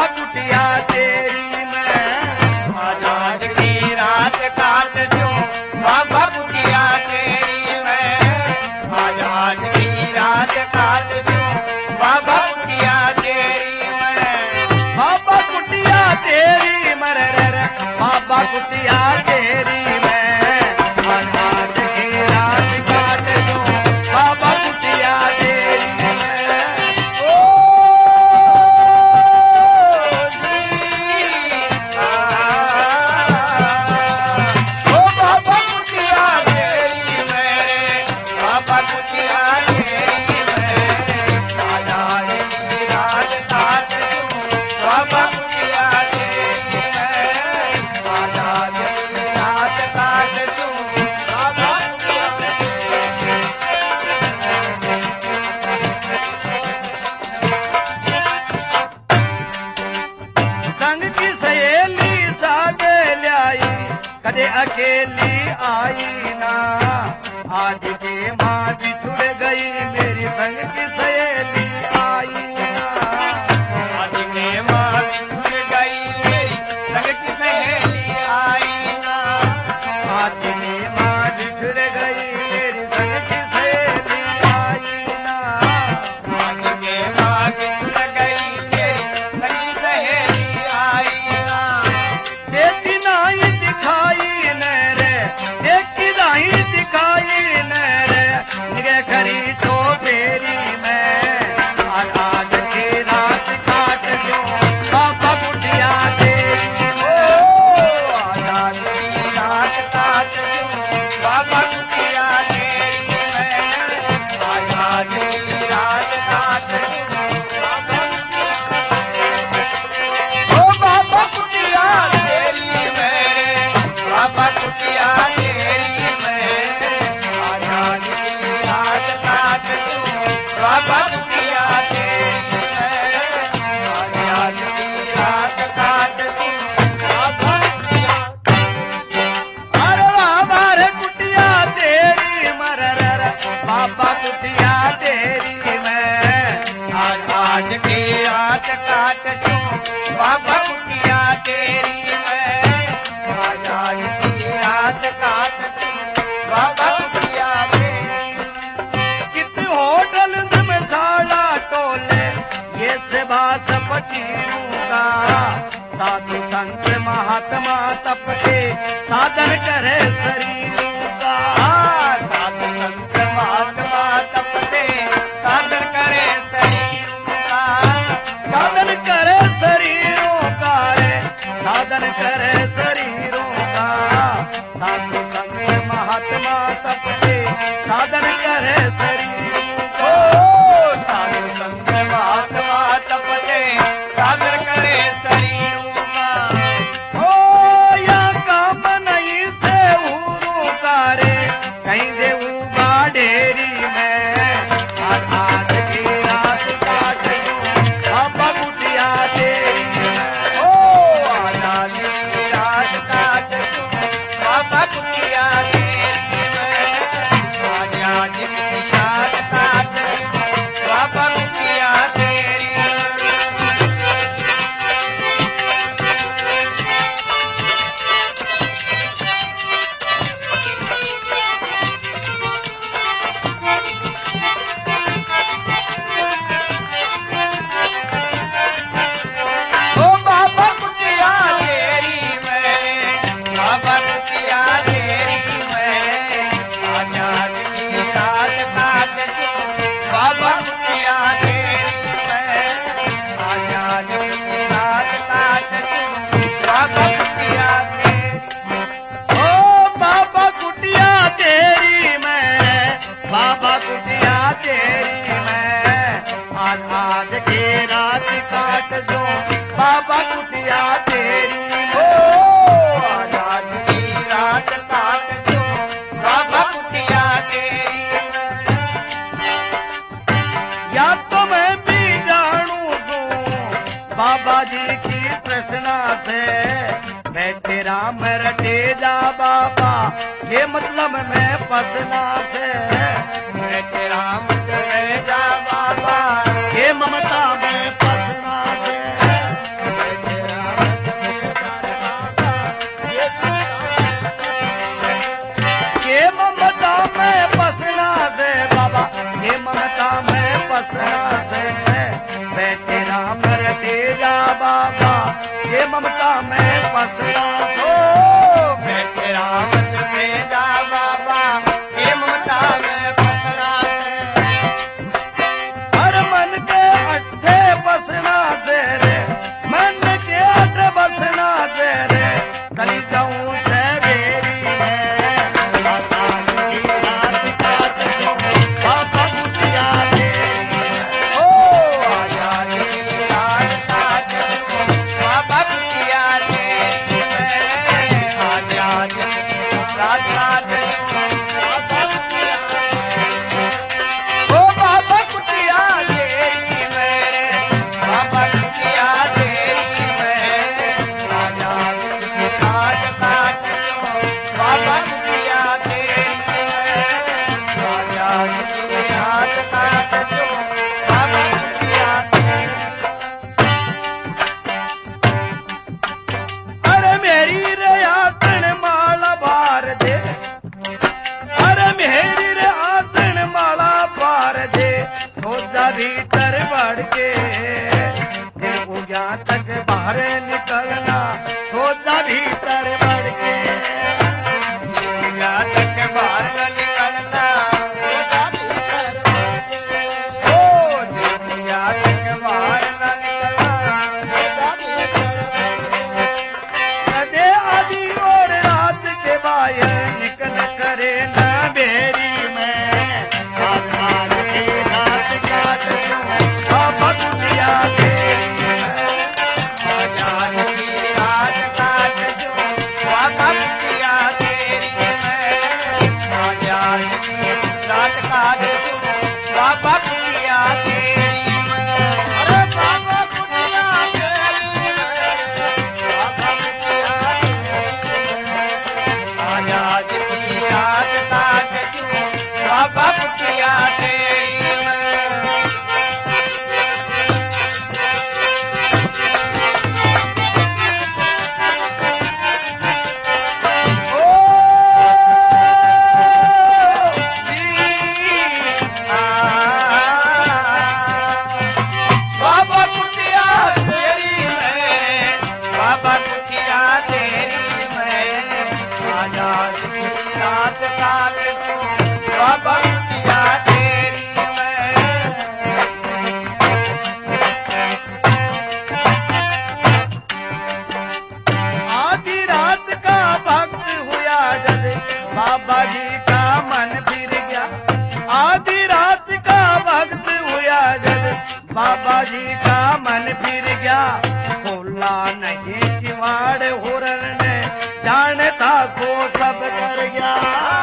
बाबा कुटिया तेरी मैं आजाद की रात काट दूं बाबा कुटिया तेरी मैं आजाद की रात काट दूं बाबा कुटिया तेरी मैं बाबा कुटिया तेरी मर बाबा कुटिया तेरी अकेली आई ना आज के माँ बिछुड़ गई मेरी संग की सहेली आई ना आज के माँ बिछुड़ गई मेरी संग की सहेली आई ना आज के माँ बिछुड़ गई मेरी संग की सहेली आई ना आज के माँ बिछुड़ गई मेरी संग की सहेली आई ना देती नहीं दिखाई दिखाई मेरे खरी तो फेरी में आजाद की रात काट दूं बाबा कुटिया तेरी आजाद की रात काट दूं बाबा कुटिया तेरी में आजाद की रात काट दूं बाबा कुटिया तेरी में बाबा कुटिया बाबा कुटिया तेरी आजाद की रात काट दूं बाबा कुटिया अरे बाबा रे कुटिया तेरी मरर बाबा कुटिया तेरी मैं आजाद की रात काट दूं बाबा कुटिया तेरी मैं आजाद की रात काट दूं बाबा कुटिया पटीरूंगा साधु संत महात्मा तपके साधन करे शरीरों का साधु संत महात्मा तपके साधन करे शरीरों का साधन करे शरीरों का साधन करे शरीरों का साधु संत महात्मा तपके साधन करे शरीरों को साधु संत महात्मा सागर करे शरीरों का ओ या काम नहीं से ऊरू कारे कहीं दे उगा ढेरी में आजाद की रात काट दूं बाबा कुटिया तेरी ओ आजाद की रात काट दूं बाबा कुटिया तेरी आजाद की रात काट दूं बाबा कुटिया तेरी बाबा कुटिया तेरी मैं आजाद की रात काट दूं बाबा कुटिया तेरी हो आजाद की रात काट दूं बाबा कुटिया तेरी या तो मैं भी जानू दूं बाबा जी की तृष्णा से मैं तेरा मैं रटे जा बाबा ये मतलब मैं फसना से मैं तेरा मैं जा बाबा ये ममता में फसना से पसना से मैं तेरा मर तेरा बाबा ये ममता में पसना हो मैं तेरा मत तेरा बाबा ये ममता में पसना हर मन के अट्ठे बसना से रे मन के अट्ठे बसना से रे कली जाऊं से बेरी भीतर बढ़ के यहाँ तक बाहर निकलना सोचा भीतर बढ़ के यहाँ तक बाहर निकलना यहाँ तक बाहर नदे आदि और रात के बाहर निकल करे न बेरी में बाबा जी का मन फिर गया आधी रात का वक्त हुआ जब बाबा जी का मन फिर गया खोला नहीं किवाड़ हुरन ने जानता को सब कर गया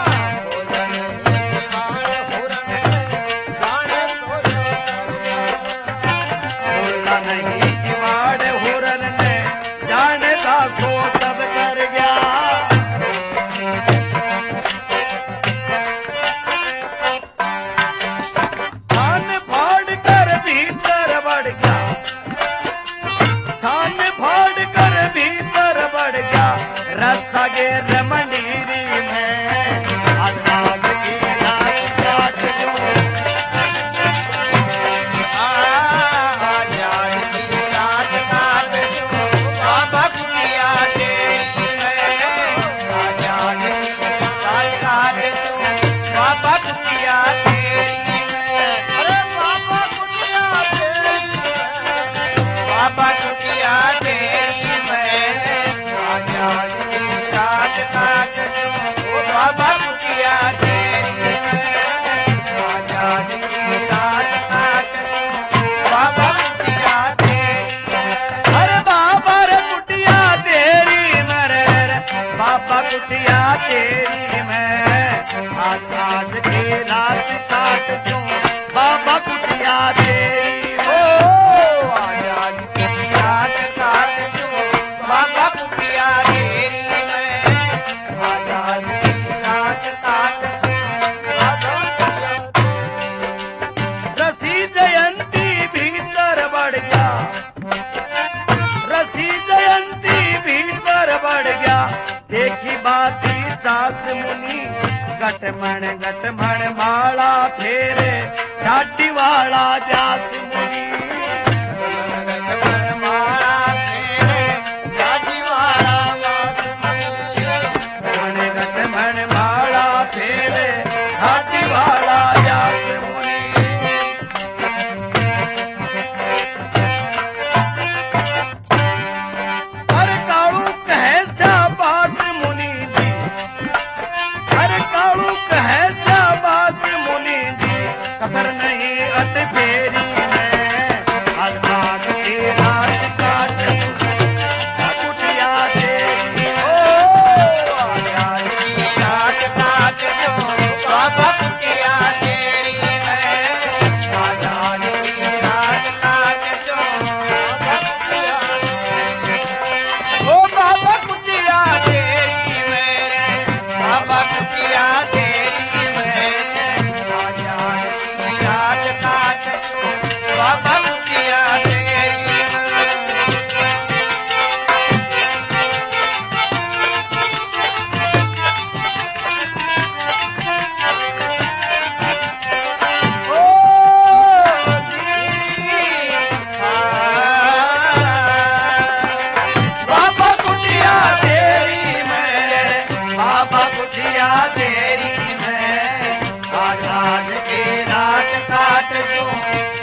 खोला नहीं किवाड़ हुरन ने जानता को सब कर गया रस्ता गे रमणीरी में आजाद की रात रात जो आजाद की रात रात जो बाबा कुटिया तेरी में आजाद की रात रात जो बाबा कुटिया तेरी में अरे बाबा कुटिया तेरी में बाबा कुटिया तेरी में आजाद बाबा कुटिया तेरी आजाद की रात बाबा कुटिया तेरी अरे बाबा रे कुटिया तेरी मरे बाबा कुटिया तेरी में आजाद की रात काट जो बाबा कुटिया तेरी हो आजाद की रात काट जो बाबा कुटिया तेरी रसी जयंती भीतर बढ़ गया रसी जयंती भीतर बढ़ गया देखी बाती सास मुनि गटमण माला फेरे ढाटी वाला जास मुनि माला फेरे ढाटी वाला जास मुनि गटमण माला फेरे ढाटी वाला जास मुनि हर कालू कहे शाबाश मुनि जी हर कालू कहे शाबाश मुनि जी कसर नहीं अत फेरी में आजाद के रात काट कुटिया तेरी ओ आजाद की रात काट जो बाबा कुटिया तेरी है आजाद की रात काट जो ओ बाबा कुटिया तेरी मेरे बाबा कुटिया तेरी मेरे आजाद की रात काट बाबा कुटिया तेरी ओ बाबा कुटिया तेरी मैं बाबा कुटिया तेरी मैं आजाद के रात काट जो